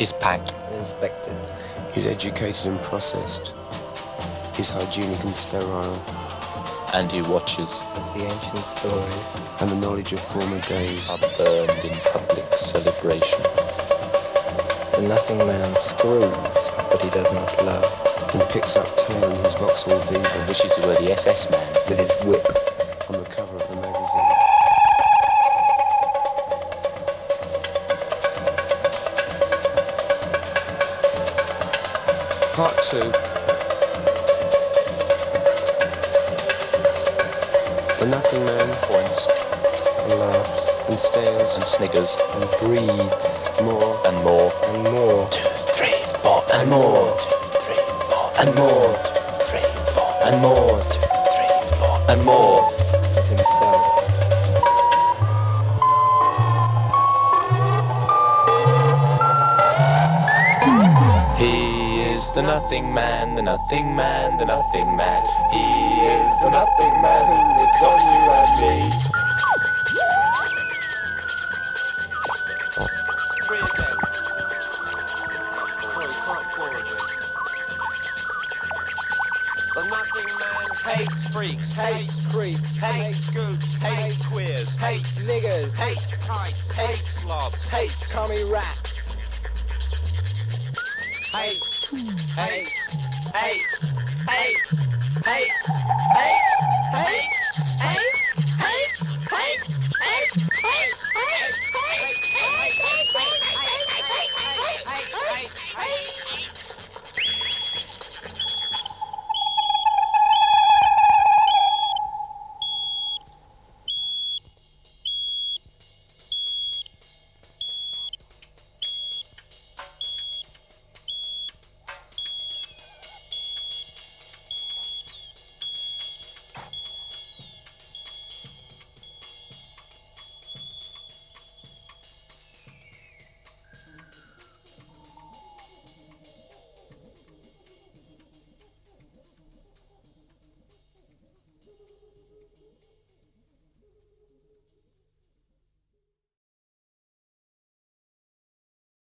is packed and inspected, is educated and processed, is hygienic and sterile, and he watches as the ancient stories and the knowledge of former days are burned in public celebration. The nothing man screws, but he does not love, and picks up tail in his Vauxhall Viva, Wishes he were the SS man with his whip on the cover of the magazine. Part 2. The nothing man points and laughs and stares and sniggers and breathes more and more. and more 2, 3, 4 and more. 2, 3, 4 and more. 2, 3, 4 and more. 2, 3, 4 and more. of himself. He is the nothing man, the nothing man, the nothing man. He is the nothing man who lives on you and me. Three again. Sorry, part 4 again. The nothing man hates freaks, Hates creeps, hates scoops, hates queers, hates niggers, hates kites, hates slobs, hates Tommy rats, hates, hates, hates, hates, hates, hates.